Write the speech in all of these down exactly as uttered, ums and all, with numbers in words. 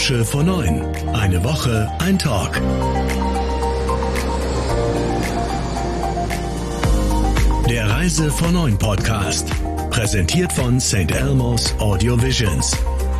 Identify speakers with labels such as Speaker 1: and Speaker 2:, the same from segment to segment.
Speaker 1: Branche vor neun. Eine Woche, ein Talk. Der Reise vor neun Podcast. Präsentiert von Sankt Elmo's Audio Visions.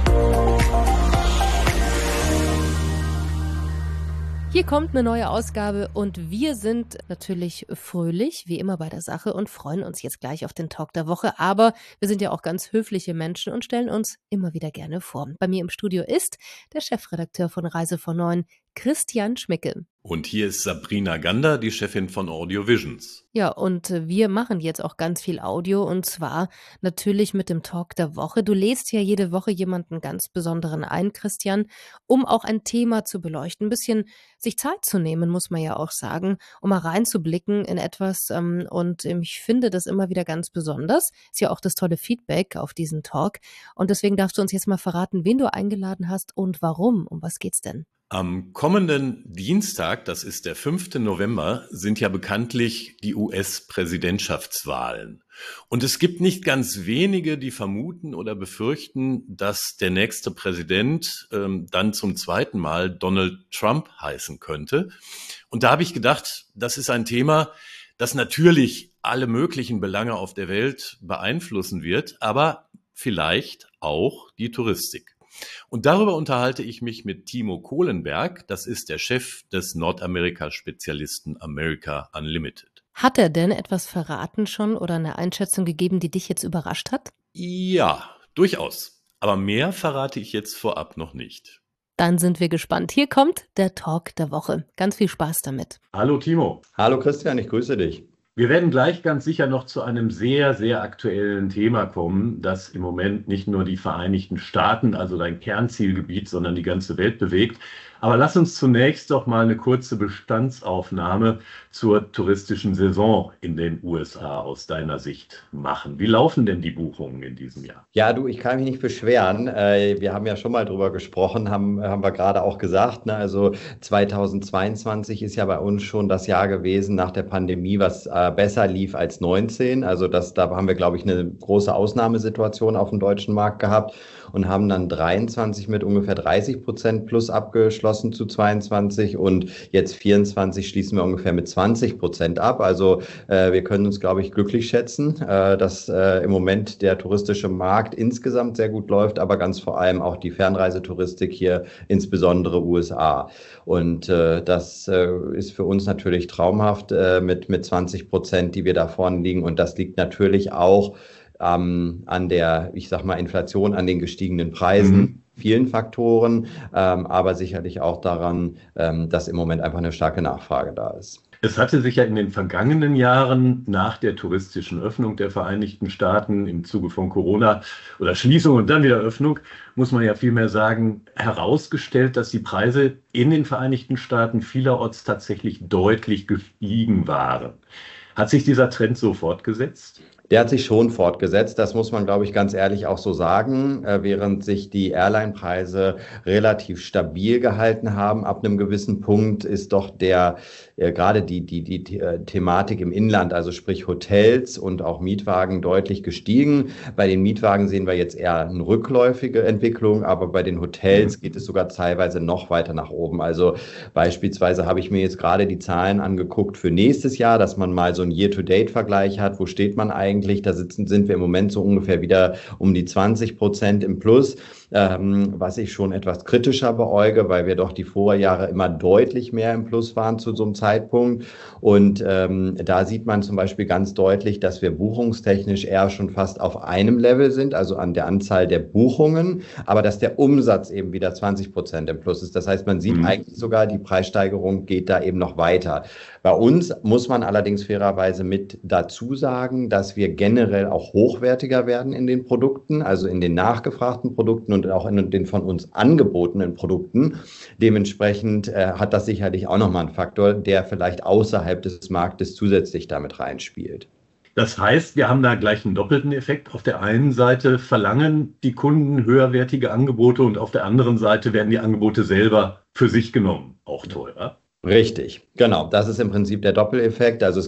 Speaker 2: Hier kommt eine neue Ausgabe und wir sind natürlich fröhlich, wie immer bei der Sache, und freuen uns jetzt gleich auf den Talk der Woche. Aber wir sind ja auch ganz höfliche Menschen und stellen uns immer wieder gerne vor. Bei mir im Studio ist der Chefredakteur von Reise vor neun, Christian Schmickel.
Speaker 3: Und hier ist Sabrina Gander, die Chefin von Audio Visions.
Speaker 2: Ja, und wir machen jetzt auch ganz viel Audio und zwar natürlich mit dem Talk der Woche. Du lädst ja jede Woche jemanden ganz Besonderen ein, Christian, um auch ein Thema zu beleuchten. Ein bisschen sich Zeit zu nehmen, muss man ja auch sagen, um mal reinzublicken in etwas. Und ich finde das immer wieder ganz besonders. Ist ja auch das tolle Feedback auf diesen Talk. Und deswegen darfst du uns jetzt mal verraten, wen du eingeladen hast und warum. Um was geht's denn?
Speaker 3: Am kommenden Dienstag, das ist der fünfte November, sind ja bekanntlich die U S-Präsidentschaftswahlen. Und es gibt nicht ganz wenige, die vermuten oder befürchten, dass der nächste Präsident ähm, dann zum zweiten Mal Donald Trump heißen könnte. Und da habe ich gedacht, das ist ein Thema, das natürlich alle möglichen Belange auf der Welt beeinflussen wird, aber vielleicht auch die Touristik. Und darüber unterhalte ich mich mit Timo Kohlenberg, das ist der Chef des Nordamerika-Spezialisten America Unlimited.
Speaker 2: Hat er denn etwas verraten schon oder eine Einschätzung gegeben, die dich jetzt überrascht hat?
Speaker 3: Ja, durchaus. Aber mehr verrate ich jetzt vorab noch nicht.
Speaker 2: Dann sind wir gespannt. Hier kommt der Talk der Woche. Ganz viel Spaß damit.
Speaker 4: Hallo Timo.
Speaker 5: Hallo Christian, ich grüße dich.
Speaker 4: Wir werden gleich ganz sicher noch zu einem sehr, sehr aktuellen Thema kommen, das im Moment nicht nur die Vereinigten Staaten, also dein Kernzielgebiet, sondern die ganze Welt bewegt. Aber lass uns zunächst doch mal eine kurze Bestandsaufnahme zur touristischen Saison in den U S A aus deiner Sicht machen. Wie laufen denn die Buchungen in diesem Jahr?
Speaker 5: Ja, du, ich kann mich nicht beschweren. Wir haben ja schon mal drüber gesprochen, haben, haben wir gerade auch gesagt. Ne? Also zweitausendzweiundzwanzig ist ja bei uns schon das Jahr gewesen nach der Pandemie, was besser lief als neunzehn. Also das, da haben wir, glaube ich, eine große Ausnahmesituation auf dem deutschen Markt gehabt und haben dann dreiundzwanzig mit ungefähr dreißig Prozent plus abgeschlossen zu zweiundzwanzig und jetzt vierundzwanzig schließen wir ungefähr mit zwanzig Prozent ab. Also äh, wir können uns, glaube ich, glücklich schätzen, äh, dass äh, im Moment der touristische Markt insgesamt sehr gut läuft, aber ganz vor allem auch die Fernreisetouristik hier, insbesondere U S A. Und äh, das äh, ist für uns natürlich traumhaft äh, mit, mit zwanzig Prozent, die wir da vorne liegen. Und das liegt natürlich auch ähm, an der, ich sag mal, Inflation, an den gestiegenen Preisen. Mhm. Vielen Faktoren, ähm, aber sicherlich auch daran, ähm, dass im Moment einfach eine starke Nachfrage da ist.
Speaker 4: Es hatte sich ja in den vergangenen Jahren nach der touristischen Öffnung der Vereinigten Staaten im Zuge von Corona oder Schließung und dann wieder Öffnung, muss man ja vielmehr sagen, herausgestellt, dass die Preise in den Vereinigten Staaten vielerorts tatsächlich deutlich gestiegen waren. Hat sich dieser Trend so fortgesetzt?
Speaker 5: Der hat sich schon fortgesetzt, das muss man, glaube ich, ganz ehrlich auch so sagen, äh, während sich die Airline-Preise relativ stabil gehalten haben. Ab einem gewissen Punkt ist doch der äh, gerade die, die, die, die äh, Thematik im Inland, also sprich Hotels und auch Mietwagen, deutlich gestiegen. Bei den Mietwagen sehen wir jetzt eher eine rückläufige Entwicklung, aber bei den Hotels geht es sogar teilweise noch weiter nach oben. Also beispielsweise habe ich mir jetzt gerade die Zahlen angeguckt für nächstes Jahr, dass man mal so einen Year-to-Date-Vergleich hat. Wo steht man eigentlich? Da sitzen, sind wir im Moment so ungefähr wieder um die zwanzig Prozent im Plus, ähm, was ich schon etwas kritischer beäuge, weil wir doch die Vorjahre immer deutlich mehr im Plus waren zu so einem Zeitpunkt. Und ähm, da sieht man zum Beispiel ganz deutlich, dass wir buchungstechnisch eher schon fast auf einem Level sind, also an der Anzahl der Buchungen, aber dass der Umsatz eben wieder zwanzig Prozent im Plus ist. Das heißt, man sieht mhm. eigentlich sogar, die Preissteigerung geht da eben noch weiter. Bei uns muss man allerdings fairerweise mit dazu sagen, dass wir generell auch hochwertiger werden in den Produkten, also in den nachgefragten Produkten und auch in den von uns angebotenen Produkten. Dementsprechend äh, hat das sicherlich auch nochmal einen Faktor, der vielleicht außerhalb des Marktes zusätzlich damit reinspielt.
Speaker 4: Das heißt, wir haben da gleich einen doppelten Effekt. Auf der einen Seite verlangen die Kunden höherwertige Angebote und auf der anderen Seite werden die Angebote selber für sich genommen, auch teurer.
Speaker 5: Richtig, genau. Das ist im Prinzip der Doppeleffekt. Also es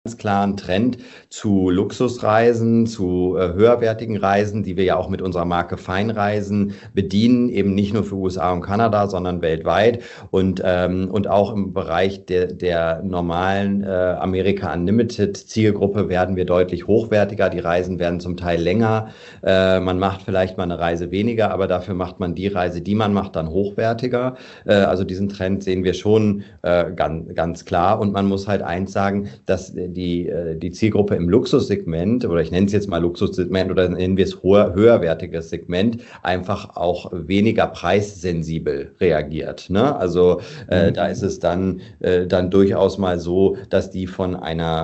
Speaker 5: ganz klaren Trend zu Luxusreisen, zu äh, höherwertigen Reisen, die wir ja auch mit unserer Marke Feinreisen bedienen, eben nicht nur für U S A und Kanada, sondern weltweit und, ähm, und auch im Bereich der, der normalen äh, America Unlimited Zielgruppe werden wir deutlich hochwertiger. Die Reisen werden zum Teil länger. Äh, man macht vielleicht mal eine Reise weniger, aber dafür macht man die Reise, die man macht, dann hochwertiger. Äh, also diesen Trend sehen wir schon äh, ganz, ganz klar. Und man muss halt eins sagen, dass die, die Zielgruppe im Luxussegment, oder ich nenne es jetzt mal Luxussegment oder nennen wir es höher, höherwertiges Segment, einfach auch weniger preissensibel reagiert. Ne? Also äh, da ist es dann, äh, dann durchaus mal so, dass die von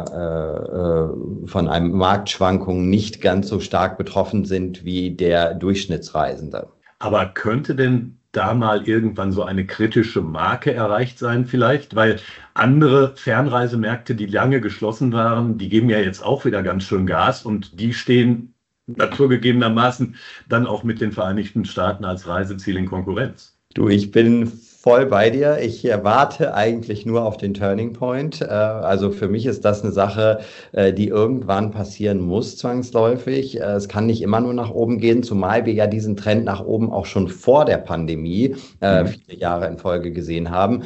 Speaker 5: einer äh, von einem Marktschwankung nicht ganz so stark betroffen sind wie der Durchschnittsreisende.
Speaker 4: Aber könnte denn da mal irgendwann so eine kritische Marke erreicht sein vielleicht? Weil andere Fernreisemärkte, die lange geschlossen waren, die geben ja jetzt auch wieder ganz schön Gas und die stehen naturgegebenermaßen dann auch mit den Vereinigten Staaten als Reiseziel in Konkurrenz.
Speaker 5: Du, ich bin voll bei dir. Ich warte eigentlich nur auf den Turning Point. Also für mich ist das eine Sache, die irgendwann passieren muss, zwangsläufig. Es kann nicht immer nur nach oben gehen, zumal wir ja diesen Trend nach oben auch schon vor der Pandemie mhm. viele Jahre in Folge gesehen haben.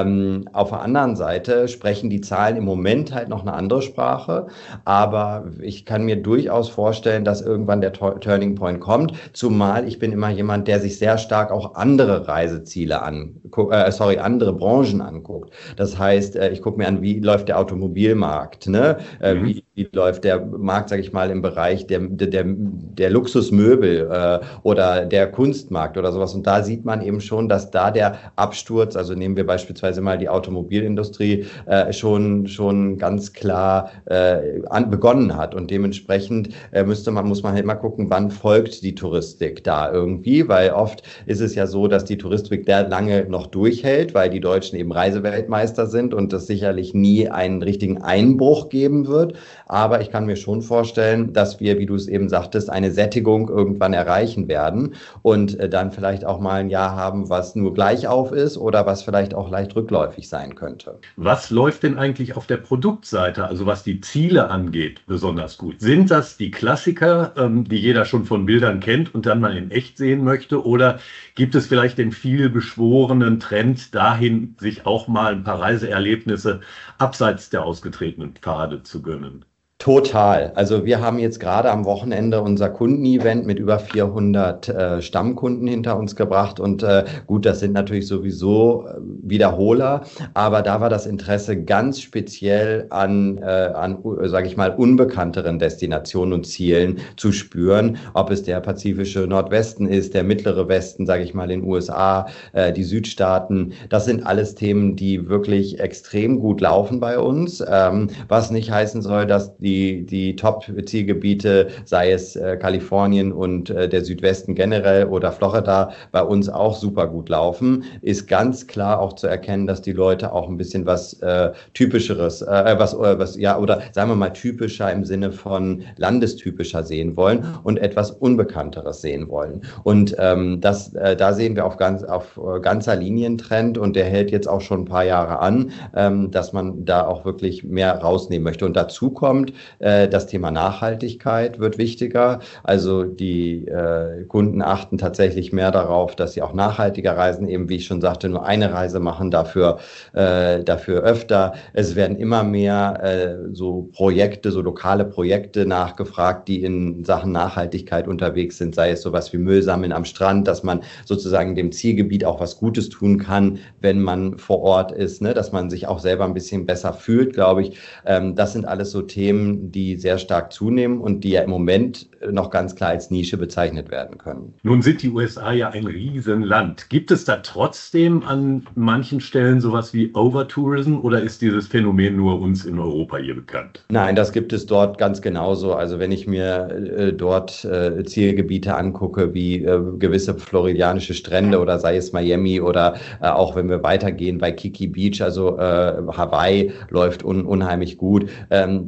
Speaker 5: Auf der anderen Seite sprechen die Zahlen im Moment halt noch eine andere Sprache, aber ich kann mir durchaus vorstellen, dass irgendwann der Turning Point kommt, zumal ich bin immer jemand, der sich sehr stark auch andere Reiseziele an Äh, sorry, andere Branchen anguckt. Das heißt, äh, ich gucke mir an, wie läuft der Automobilmarkt, ne? Äh, mhm. wie, wie läuft der Markt, sage ich mal, im Bereich der, der, der Luxusmöbel äh, oder der Kunstmarkt oder sowas. Und da sieht man eben schon, dass da der Absturz, also nehmen wir beispielsweise mal die Automobilindustrie, äh, schon, schon ganz klar äh, an, begonnen hat. Und dementsprechend äh, müsste man, muss man halt mal gucken, wann folgt die Touristik da irgendwie, weil oft ist es ja so, dass die Touristik der lange noch durchhält, weil die Deutschen eben Reiseweltmeister sind und es sicherlich nie einen richtigen Einbruch geben wird. Aber ich kann mir schon vorstellen, dass wir, wie du es eben sagtest, eine Sättigung irgendwann erreichen werden und äh, dann vielleicht auch mal ein Jahr haben, was nur gleich auf ist oder was vielleicht auch leicht rückläufig sein könnte.
Speaker 4: Was läuft denn eigentlich auf der Produktseite, also was die Ziele angeht, besonders gut? Sind das die Klassiker, ähm, die jeder schon von Bildern kennt und dann mal in echt sehen möchte? Oder gibt es vielleicht den viel beschworenen Trend dahin, sich auch mal ein paar Reiseerlebnisse abseits der ausgetretenen Pfade zu gönnen?
Speaker 5: Total. Also wir haben jetzt gerade am Wochenende unser Kundenevent mit über vierhundert äh, Stammkunden hinter uns gebracht und äh, gut, das sind natürlich sowieso äh, Wiederholer, aber da war das Interesse ganz speziell an, äh, an äh, sage ich mal, unbekannteren Destinationen und Zielen zu spüren, ob es der pazifische Nordwesten ist, der mittlere Westen, sage ich mal, in den U S A, äh, die Südstaaten. Das sind alles Themen, die wirklich extrem gut laufen bei uns, ähm, was nicht heißen soll, dass die Die, die Top-Zielgebiete, sei es äh, Kalifornien und äh, der Südwesten generell oder Florida, bei uns auch super gut laufen, ist ganz klar auch zu erkennen, dass die Leute auch ein bisschen was äh, Typischeres, äh, was, äh, was, ja, oder sagen wir mal typischer im Sinne von landestypischer sehen wollen und etwas Unbekannteres sehen wollen. Und ähm, das, äh, da sehen wir auf, ganz, auf äh, ganzer Linientrend und der hält jetzt auch schon ein paar Jahre an, ähm, dass man da auch wirklich mehr rausnehmen möchte. Und dazu kommt, das Thema Nachhaltigkeit wird wichtiger. Also die äh, Kunden achten tatsächlich mehr darauf, dass sie auch nachhaltiger reisen, eben wie ich schon sagte, nur eine Reise machen, dafür, äh, dafür öfter. Es werden immer mehr äh, so Projekte, so lokale Projekte nachgefragt, die in Sachen Nachhaltigkeit unterwegs sind, sei es sowas wie Müll sammeln am Strand, dass man sozusagen dem Zielgebiet auch was Gutes tun kann, wenn man vor Ort ist, ne? Dass man sich auch selber ein bisschen besser fühlt, glaube ich. Ähm, das sind alles so Themen, die sehr stark zunehmen und die ja im Moment noch ganz klar als Nische bezeichnet werden können.
Speaker 4: Nun sind die U S A ja ein Riesenland. Gibt es da trotzdem an manchen Stellen sowas wie Overtourism oder ist dieses Phänomen nur uns in Europa hier bekannt?
Speaker 5: Nein, das gibt es dort ganz genauso. Also wenn ich mir äh, dort äh, Zielgebiete angucke, wie äh, gewisse floridianische Strände oder sei es Miami oder äh, auch wenn wir weitergehen bei Kiki Beach, also äh, Hawaii läuft un- unheimlich gut. Ähm, da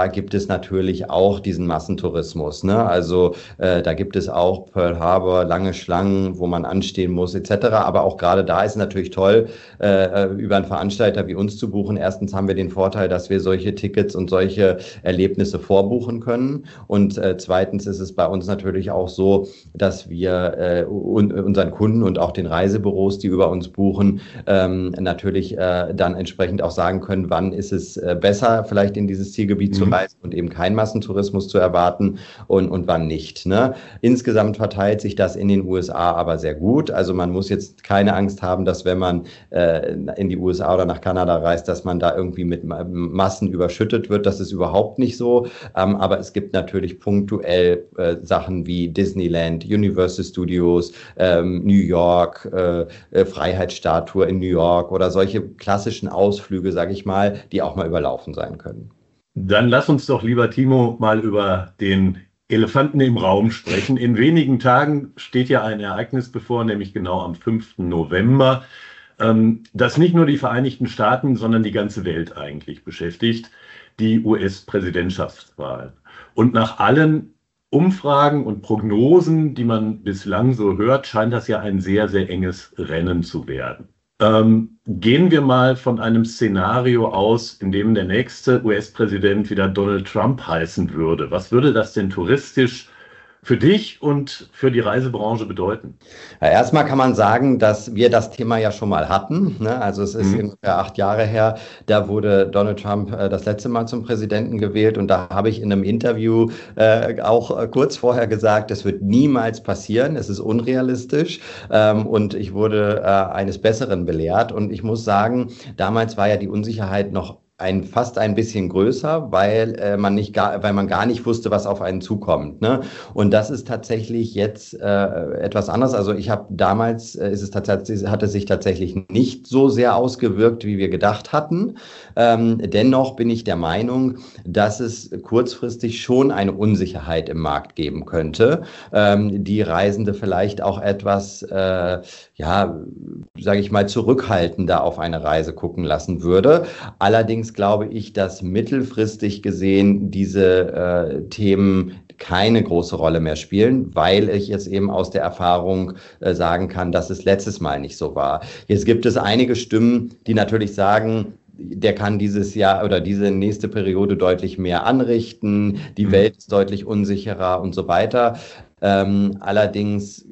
Speaker 5: da gibt es natürlich auch diesen Massentourismus, ne? Also äh, da gibt es auch Pearl Harbor, lange Schlangen, wo man anstehen muss et cetera. Aber auch gerade da ist es natürlich toll, äh, über einen Veranstalter wie uns zu buchen. Erstens haben wir den Vorteil, dass wir solche Tickets und solche Erlebnisse vorbuchen können. Und äh, zweitens ist es bei uns natürlich auch so, dass wir äh, un unseren Kunden und auch den Reisebüros, die über uns buchen, ähm, natürlich äh, dann entsprechend auch sagen können, wann ist es äh, besser, vielleicht in dieses Zielgebiet mhm. zu reisen und eben keinen Massentourismus zu erwarten und, und wann nicht, ne? Insgesamt verteilt sich das in den U S A aber sehr gut. Also man muss jetzt keine Angst haben, dass wenn man äh, in die U S A oder nach Kanada reist, dass man da irgendwie mit Massen überschüttet wird. Das ist überhaupt nicht so. Ähm, aber es gibt natürlich punktuell äh, Sachen wie Disneyland, Universal Studios, ähm, New York, äh, äh, Freiheitsstatue in New York oder solche klassischen Ausflüge, sage ich mal, die auch mal überlaufen sein können.
Speaker 4: Dann lass uns doch, lieber Timo, mal über den Elefanten im Raum sprechen. In wenigen Tagen steht ja ein Ereignis bevor, nämlich genau am fünften November, ähm, das nicht nur die Vereinigten Staaten, sondern die ganze Welt eigentlich beschäftigt, die U S-Präsidentschaftswahlen. Und nach allen Umfragen und Prognosen, die man bislang so hört, scheint das ja ein sehr, sehr enges Rennen zu werden. Ähm, gehen wir mal von einem Szenario aus, in dem der nächste U S-Präsident wieder Donald Trump heißen würde. Was würde das denn touristisch für dich und für die Reisebranche bedeuten?
Speaker 5: Ja, erstmal kann man sagen, dass wir das Thema ja schon mal hatten, ne? Also es ist mhm. ungefähr acht Jahre her, da wurde Donald Trump äh, das letzte Mal zum Präsidenten gewählt und da habe ich in einem Interview äh, auch äh, kurz vorher gesagt, das wird niemals passieren, es ist unrealistisch, ähm, und ich wurde äh, eines Besseren belehrt und ich muss sagen, damals war ja die Unsicherheit noch ein, fast ein bisschen größer, weil äh, man nicht gar, weil man gar nicht wusste, was auf einen zukommt, ne? Und das ist tatsächlich jetzt äh, etwas anderes. Also ich habe damals äh, ist es tatsächlich, hat es sich tatsächlich nicht so sehr ausgewirkt, wie wir gedacht hatten. Ähm, dennoch bin ich der Meinung, dass es kurzfristig schon eine Unsicherheit im Markt geben könnte, ähm, die Reisende vielleicht auch etwas, äh, ja, sage ich mal, zurückhaltender auf eine Reise gucken lassen würde. Allerdings glaube ich, dass mittelfristig gesehen diese äh, Themen keine große Rolle mehr spielen, weil ich jetzt eben aus der Erfahrung äh, sagen kann, dass es letztes Mal nicht so war. Jetzt gibt es einige Stimmen, die natürlich sagen, der kann dieses Jahr oder diese nächste Periode deutlich mehr anrichten, die mhm. Welt ist deutlich unsicherer und so weiter. Ähm, allerdings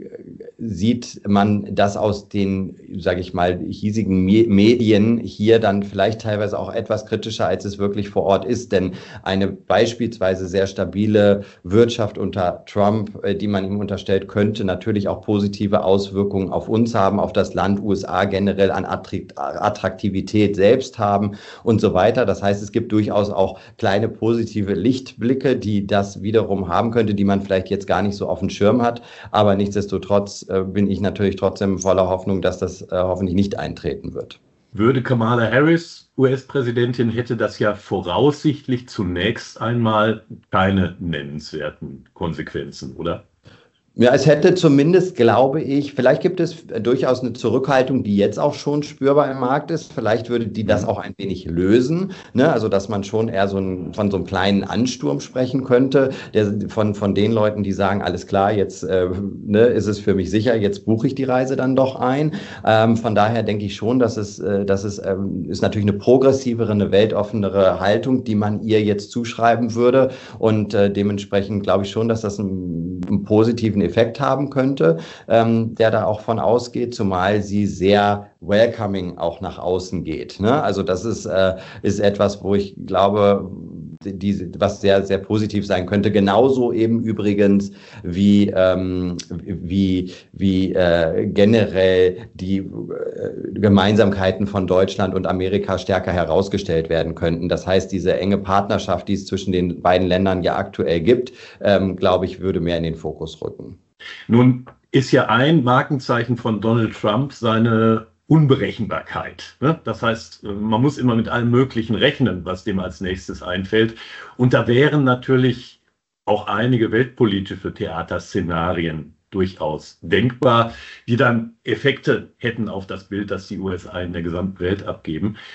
Speaker 5: sieht man das aus den, sage ich mal, hiesigen Me- Medien hier dann vielleicht teilweise auch etwas kritischer, als es wirklich vor Ort ist. Denn eine beispielsweise sehr stabile Wirtschaft unter Trump, äh, die man ihm unterstellt, könnte natürlich auch positive Auswirkungen auf uns haben, auf das Land U S A generell an Attraktivität selbst haben und so weiter. Das heißt, es gibt durchaus auch kleine positive Lichtblicke, die das wiederum haben könnte, die man vielleicht jetzt gar nicht so auf dem Schirm hat. Aber nichtsdestotrotz äh, bin ich natürlich trotzdem voller Hoffnung, dass das äh, hoffentlich nicht eintreten wird.
Speaker 4: Würde Kamala Harris U S-Präsidentin, hätte das ja voraussichtlich zunächst einmal keine nennenswerten Konsequenzen, oder?
Speaker 5: Ja, es hätte zumindest, glaube ich, vielleicht gibt es durchaus eine Zurückhaltung, die jetzt auch schon spürbar im Markt ist. Vielleicht würde die das auch ein wenig lösen, ne? Also, dass man schon eher so ein, von so einem kleinen Ansturm sprechen könnte, der, von, von den Leuten, die sagen, alles klar, jetzt äh, ne, ist es für mich sicher, jetzt buche ich die Reise dann doch ein. Ähm, von daher denke ich schon, dass es, äh, dass es ähm, ist natürlich eine progressivere, eine weltoffenere Haltung, die man ihr jetzt zuschreiben würde. Und äh, dementsprechend glaube ich schon, dass das einen, einen positiven Effekt haben könnte, ähm, der da auch von ausgeht, zumal sie sehr welcoming auch nach außen geht, ne? Also das ist, äh, ist etwas, wo ich glaube, die, was sehr, sehr positiv sein könnte. Genauso eben übrigens wie, ähm, wie, wie äh, generell die äh, Gemeinsamkeiten von Deutschland und Amerika stärker herausgestellt werden könnten. Das heißt, diese enge Partnerschaft, die es zwischen den beiden Ländern ja aktuell gibt, ähm, glaube ich, würde mehr in den Fokus rücken.
Speaker 4: Nun ist ja ein Markenzeichen von Donald Trump seine Unberechenbarkeit, ne? Das heißt, man muss immer mit allem Möglichen rechnen, was dem als nächstes einfällt. Und da wären natürlich auch einige weltpolitische Theaterszenarien durchaus denkbar, die dann Effekte hätten auf das Bild, das die U S A in der gesamten Welt abgeben.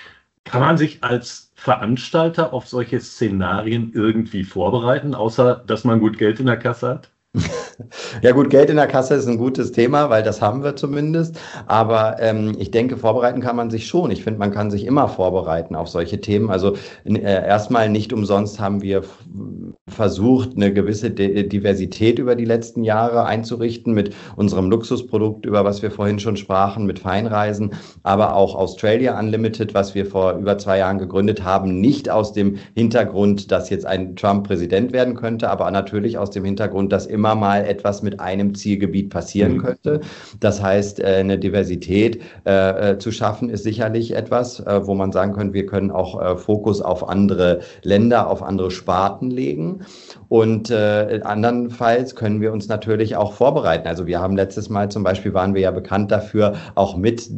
Speaker 4: Kann man sich als Veranstalter auf solche Szenarien irgendwie vorbereiten, außer dass man gut Geld in der Kasse hat?
Speaker 5: Ja gut, Geld in der Kasse ist ein gutes Thema, weil das haben wir zumindest. Aber ähm, ich denke, vorbereiten kann man sich schon. Ich finde, man kann sich immer vorbereiten auf solche Themen. Also äh, erstmal nicht umsonst haben wir f- versucht, eine gewisse D- Diversität über die letzten Jahre einzurichten mit unserem Luxusprodukt, über was wir vorhin schon sprachen, mit Feinreisen, aber auch Australia Unlimited, was wir vor über zwei Jahren gegründet haben, nicht aus dem Hintergrund, dass jetzt ein Trump Präsident werden könnte, aber natürlich aus dem Hintergrund, dass immer mal etwas mit einem Zielgebiet passieren
Speaker 4: Mhm.
Speaker 5: könnte. Das heißt, äh, eine Diversität äh, äh, zu schaffen, ist sicherlich etwas, äh, wo man sagen könnte, wir können auch äh, Fokus auf andere Länder, auf andere Sparten legen. Und äh, andernfalls können wir uns natürlich auch vorbereiten. Also wir haben letztes Mal zum Beispiel, waren wir ja bekannt dafür, auch mit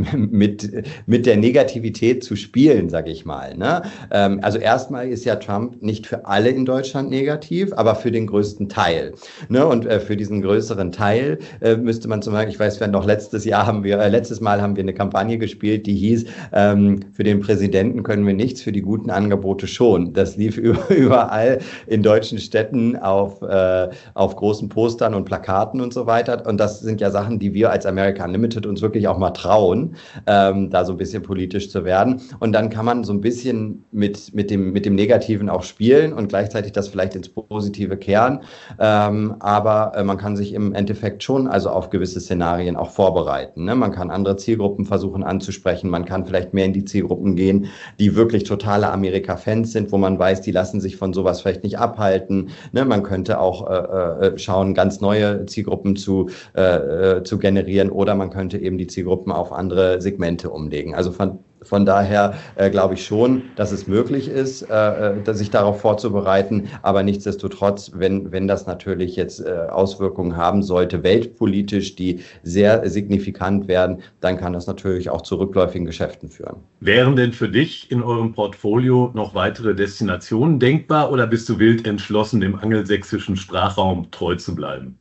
Speaker 5: mit, mit der Negativität zu spielen, sage ich mal. Ne? Ähm, also erstmal ist ja Trump nicht für alle in Deutschland negativ, aber für den größten Teil. Ne? Und äh, für diesen größeren Teil äh, müsste man zum Beispiel, ich weiß, wir noch letztes Jahr haben wir, äh, letztes Mal haben wir eine Kampagne gespielt, die hieß, ähm, für den Präsidenten können wir nichts, für die guten Angebote schon. Das lief überall in deutschen Städten auf, äh, auf großen Postern und Plakaten und so weiter. Und das sind ja Sachen, die wir als America Unlimited uns wirklich auch mal trauen, ähm, da so ein bisschen politisch zu werden. Und dann kann man so ein bisschen mit, mit, dem, mit dem Negativen auch spielen und gleichzeitig das vielleicht ins Positive kehren. Ähm, aber äh, man kann sich im Endeffekt schon also auf gewisse Szenarien auch vorbereiten. Ne? Man kann andere Zielgruppen versuchen anzusprechen. Man kann vielleicht mehr in die Zielgruppen gehen, die wirklich totale Amerika-Fans sind, wo man weiß, die lassen sich von sowas vielleicht nicht abhalten. Ne? Man könnte auch äh, äh, schauen, ganz neue Zielgruppen zu, äh, zu generieren, oder man könnte eben die Zielgruppen auf andere Segmente umlegen. Also von, von daher äh, glaube ich schon, dass es möglich ist, äh, sich darauf vorzubereiten. Aber nichtsdestotrotz, wenn, wenn das natürlich jetzt äh, Auswirkungen haben sollte, weltpolitisch, die sehr signifikant werden, dann kann das natürlich auch zu rückläufigen Geschäften führen.
Speaker 4: Wären denn für dich in eurem Portfolio noch weitere Destinationen denkbar, oder bist du wild entschlossen, dem angelsächsischen Sprachraum treu zu bleiben?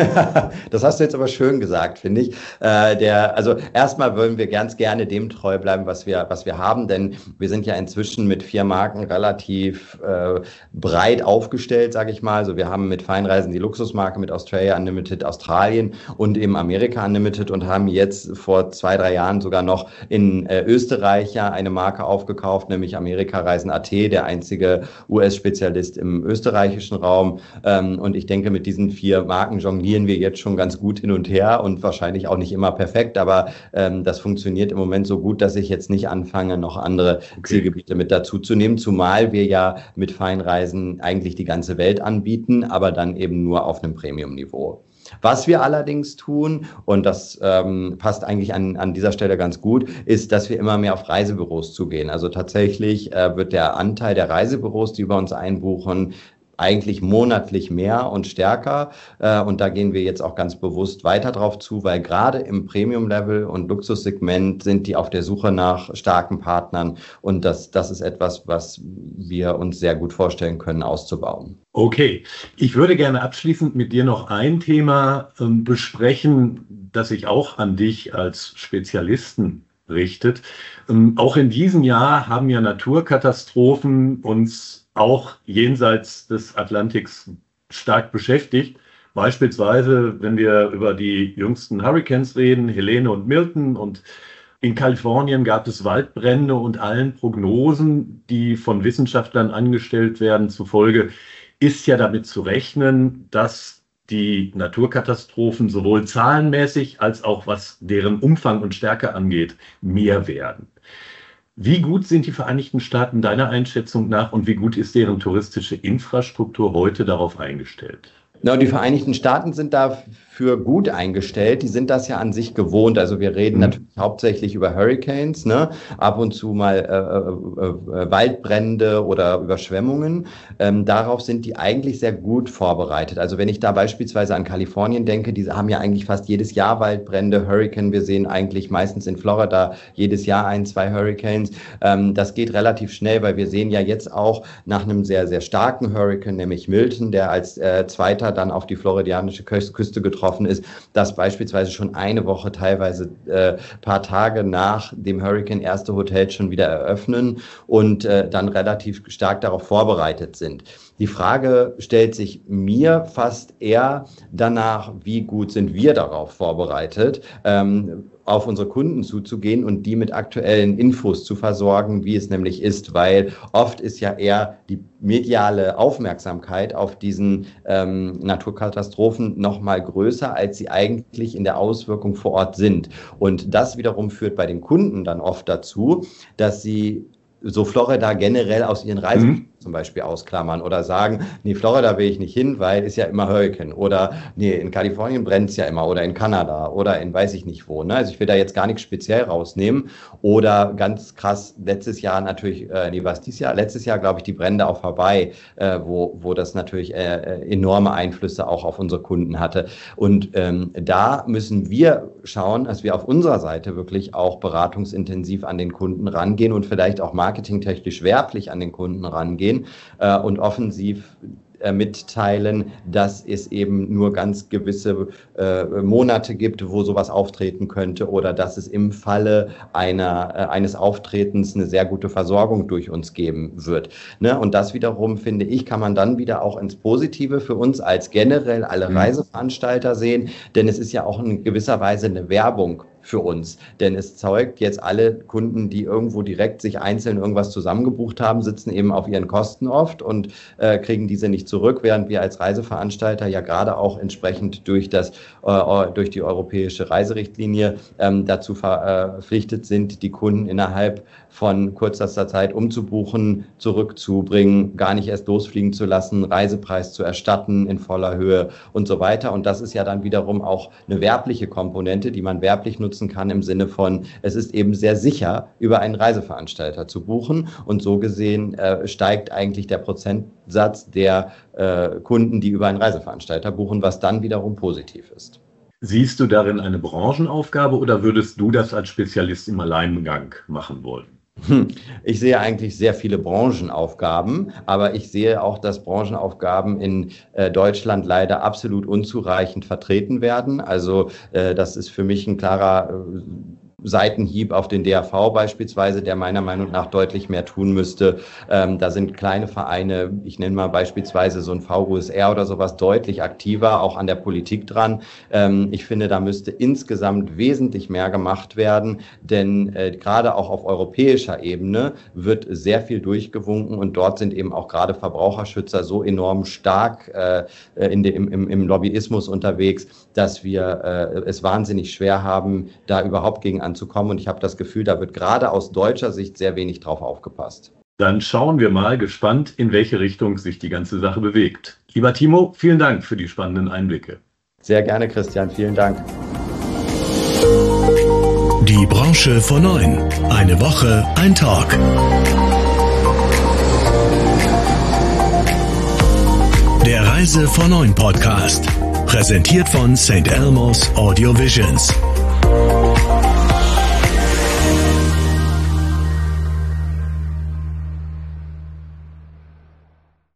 Speaker 5: Das hast du jetzt aber schön gesagt, finde ich. Äh, der, also erstmal wollen wir ganz gerne dem treu bleiben, was wir, was wir haben, denn wir sind ja inzwischen mit vier Marken relativ äh, breit aufgestellt, sage ich mal. Also wir haben mit Feinreisen die Luxusmarke, mit Australia Unlimited Australien und eben America Unlimited, und haben jetzt vor zwei, drei Jahren sogar noch in äh, Österreich ja eine Marke aufgekauft, nämlich Amerika Reisen Punkt A T, der einzige U S-Spezialist im österreichischen Raum. Ähm, und ich denke, mit diesen vier Marken jonglieren wir jetzt schon ganz gut hin und her und wahrscheinlich auch nicht immer perfekt, aber ähm, das funktioniert im Moment so gut, dass ich jetzt nicht anfange, noch andere okay. Zielgebiete mit dazu zu nehmen, zumal wir ja mit Feinreisen eigentlich die ganze Welt anbieten, aber dann eben nur auf einem Premium-Niveau. Was wir allerdings tun, und das ähm, passt eigentlich an, an dieser Stelle ganz gut, ist, dass wir immer mehr auf Reisebüros zugehen. Also tatsächlich äh, wird der Anteil der Reisebüros, die über uns einbuchen, eigentlich monatlich mehr und stärker. Und da gehen wir jetzt auch ganz bewusst weiter drauf zu, weil gerade im Premium-Level und Luxussegment sind die auf der Suche nach starken Partnern. Und das, das ist etwas, was wir uns sehr gut vorstellen können, auszubauen.
Speaker 4: Okay, ich würde gerne abschließend mit dir noch ein Thema ähm, besprechen, das sich auch an dich als Spezialisten richtet. Ähm, auch in diesem Jahr haben ja Naturkatastrophen uns auch jenseits des Atlantiks stark beschäftigt. Beispielsweise, wenn wir über die jüngsten Hurricanes reden, Helene und Milton, und in Kalifornien gab es Waldbrände, und allen Prognosen, die von Wissenschaftlern angestellt werden, zufolge ist ja damit zu rechnen, dass die Naturkatastrophen sowohl zahlenmäßig als auch was deren Umfang und Stärke angeht, mehr werden. Wie gut sind die Vereinigten Staaten deiner Einschätzung nach, und wie gut ist deren touristische Infrastruktur heute darauf eingestellt?
Speaker 5: Na, die Vereinigten Staaten sind dafür gut eingestellt. Die sind das ja an sich gewohnt. Also wir reden mhm. natürlich hauptsächlich über Hurricanes, ne? Ab und zu mal äh, äh, Waldbrände oder Überschwemmungen. Ähm, darauf sind die eigentlich sehr gut vorbereitet. Also wenn ich da beispielsweise an Kalifornien denke, die haben ja eigentlich fast jedes Jahr Waldbrände, Hurricane. Wir sehen eigentlich meistens in Florida jedes Jahr ein, zwei Hurricanes. Ähm, das geht relativ schnell, weil wir sehen ja jetzt auch nach einem sehr, sehr starken Hurricane, nämlich Milton, der als äh, zweiter dann auf die floridianische Küste getroffen betroffen ist, dass beispielsweise schon eine Woche, teilweise äh, paar Tage nach dem Hurricane erste Hotels schon wieder eröffnen und äh, dann relativ stark darauf vorbereitet sind. Die Frage stellt sich mir fast eher danach, wie gut sind wir darauf vorbereitet, ähm, auf unsere Kunden zuzugehen und die mit aktuellen Infos zu versorgen, wie es nämlich ist, weil oft ist ja eher die mediale Aufmerksamkeit auf diesen ähm, Naturkatastrophen noch mal größer, als sie eigentlich in der Auswirkung vor Ort sind. Und das wiederum führt bei den Kunden dann oft dazu, dass sie so Florida generell aus ihren Reisen mhm. zum Beispiel ausklammern oder sagen, nee, Florida will ich nicht hin, weil ist ja immer Hurricane oder nee, in Kalifornien brennt es ja immer oder in Kanada oder in weiß ich nicht wo. Ne? Also ich will da jetzt gar nichts speziell rausnehmen oder ganz krass, letztes Jahr natürlich, äh, nee, was dieses Jahr? Letztes Jahr, glaube ich, die Brände auch vorbei, äh, wo, wo das natürlich äh, enorme Einflüsse auch auf unsere Kunden hatte. Und ähm, da müssen wir schauen, dass wir auf unserer Seite wirklich auch beratungsintensiv an den Kunden rangehen und vielleicht auch marketingtechnisch werblich an den Kunden rangehen äh, und offensiv äh, mitteilen, dass es eben nur ganz gewisse äh, Monate gibt, wo sowas auftreten könnte oder dass es im Falle einer, äh, eines Auftretens eine sehr gute Versorgung durch uns geben wird. Ne? Und das wiederum, finde ich, kann man dann wieder auch ins Positive für uns als generell alle mhm. Reiseveranstalter sehen, denn es ist ja auch in gewisser Weise eine Werbung für uns. Denn es zeugt jetzt alle Kunden, die irgendwo direkt sich einzeln irgendwas zusammengebucht haben, sitzen eben auf ihren Kosten oft und äh, kriegen diese nicht zurück, während wir als Reiseveranstalter ja gerade auch entsprechend durch das äh, durch die europäische Reiserichtlinie ähm, dazu verpflichtet sind, die Kunden innerhalb von kürzester Zeit umzubuchen, zurückzubringen, gar nicht erst losfliegen zu lassen, Reisepreis zu erstatten in voller Höhe und so weiter. Und das ist ja dann wiederum auch eine werbliche Komponente, die man werblich nutzen kann im Sinne von, es ist eben sehr sicher, über einen Reiseveranstalter zu buchen. Und so gesehen äh, steigt eigentlich der Prozentsatz der äh, Kunden, die über einen Reiseveranstalter buchen, was dann wiederum positiv ist.
Speaker 4: Siehst du darin eine Branchenaufgabe oder würdest du das als Spezialist im Alleingang machen wollen?
Speaker 5: Ich sehe eigentlich sehr viele Branchenaufgaben, aber ich sehe auch, dass Branchenaufgaben in äh, Deutschland leider absolut unzureichend vertreten werden. Also äh, das ist für mich ein klarer äh, Seitenhieb auf den D A V beispielsweise, der meiner Meinung nach deutlich mehr tun müsste. Ähm, da sind kleine Vereine, ich nenne mal beispielsweise so ein V U S R oder sowas, deutlich aktiver, auch an der Politik dran. Ähm, ich finde, da müsste insgesamt wesentlich mehr gemacht werden, denn äh, gerade auch auf europäischer Ebene wird sehr viel durchgewunken und dort sind eben auch gerade Verbraucherschützer so enorm stark äh, in de, im, im, im Lobbyismus unterwegs, dass wir äh, es wahnsinnig schwer haben, da überhaupt gegen anzukommen. Und ich habe das Gefühl, da wird gerade aus deutscher Sicht sehr wenig drauf aufgepasst.
Speaker 4: Dann schauen wir mal gespannt, in welche Richtung sich die ganze Sache bewegt. Lieber Timo, vielen Dank für die spannenden Einblicke.
Speaker 5: Sehr gerne, Christian. Vielen Dank.
Speaker 1: Die Branche vor neun. Eine Woche, ein Talk. Der Reise vor neun Podcast. Präsentiert von Saint Elmo's Audio Visions.